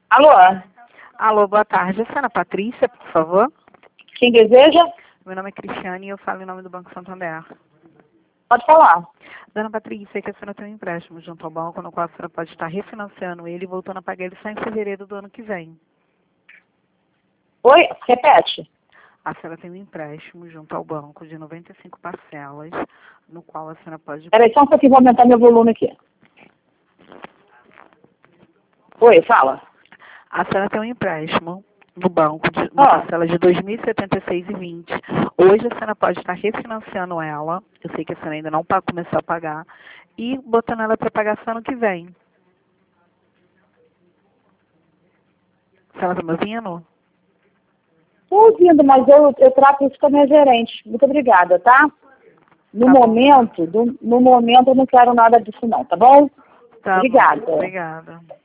Alô? Alô, boa tarde. A senhora Patrícia, por favor? Quem deseja? Meu nome é Cristiane e eu falo em nome do Banco Santander. Pode falar. Dona Patrícia, é que a senhora tem um empréstimo junto ao banco, no qual a senhora pode estar refinanciando ele e voltando a pagar ele só em fevereiro do ano que vem. Oi? Repete. A senhora tem um empréstimo junto ao banco de 95 parcelas, no qual a senhora pode... Peraí, só um pouquinho, vou aumentar meu volume aqui. Oi, fala. A senhora tem um empréstimo no banco de uma parcela de R$ 2.076,20. Hoje a senhora pode estar refinanciando ela, eu sei que a senhora ainda não começou a pagar, e botando ela para pagar só ano que vem. A senhora está me ouvindo? Estou ouvindo, mas eu trato isso com a minha gerente. Muito obrigada, tá? No momento eu não quero nada disso não, tá bom? Tá Obrigada. bom, obrigada.